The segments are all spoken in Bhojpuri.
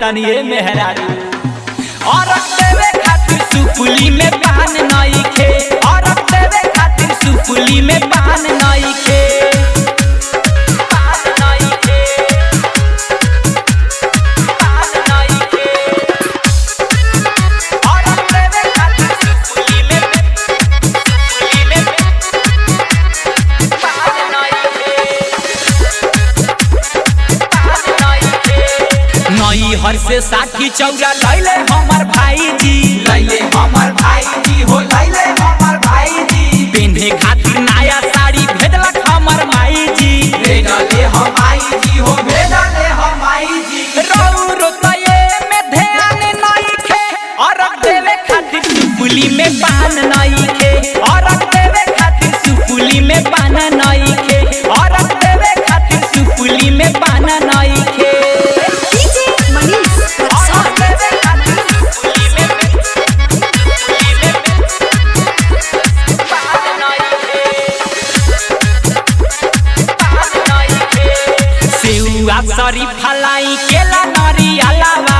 तनी ए मेहरारू और देवे खातिर सुपुली में पान नई खे और देवे खातिर सुपुली में पान नई खे हर से साथी चौरा लैले हमर भाईजी लैले हमर भाईजी हो लैले हमर भाईजी पिन्हे खातिर नया साड़ी भेजलक हमर माईजी भेजले हम माईजी हो भेजले हम माईजी रौरो तये में ध्यान नहीं खे और देवे खातिर सुपुली में पान नहीं खे और देवे खातिर सुपुली में पान नहीं खे और देवे खातिर सुपुली में पान नहीं खे सरी फलाई केला नरियालावा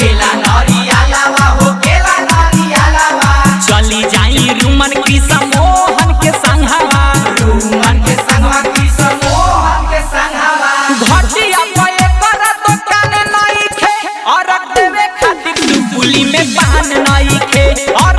हो केला नरियालावा चली जाई रुमन की समोहन के संघवा की समोहन के संघवा घटिया पे कर दुकान नहीं खे और देवे खातिर सुपुली में पान नहीं खे और